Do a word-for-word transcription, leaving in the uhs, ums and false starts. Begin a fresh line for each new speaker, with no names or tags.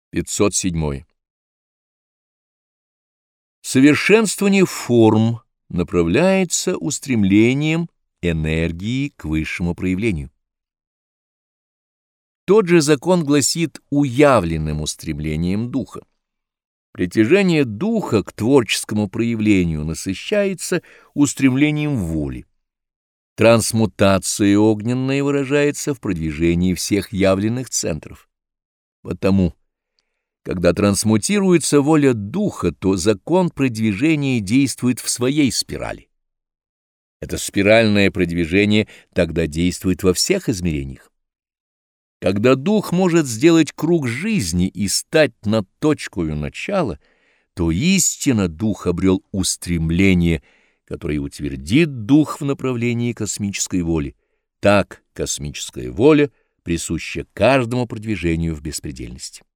пятьсот седьмой. Совершенствование форм направляется устремлением энергии к высшему проявлению. Тот же закон гласит уявленным устремлением духа. Притяжение духа к творческому проявлению насыщается устремлением воли. Трансмутация огненная выражается в продвижении всех явленных центров. Потому, когда трансмутируется воля духа, то закон продвижения действует в своей спирали. Это спиральное продвижение тогда действует во всех измерениях. Когда дух может сделать круг жизни и стать над точкою начала, то истинно дух обрел устремление, которое утвердит дух в направлении космической воли. Так космическая воля присуща каждому продвижению в беспредельности.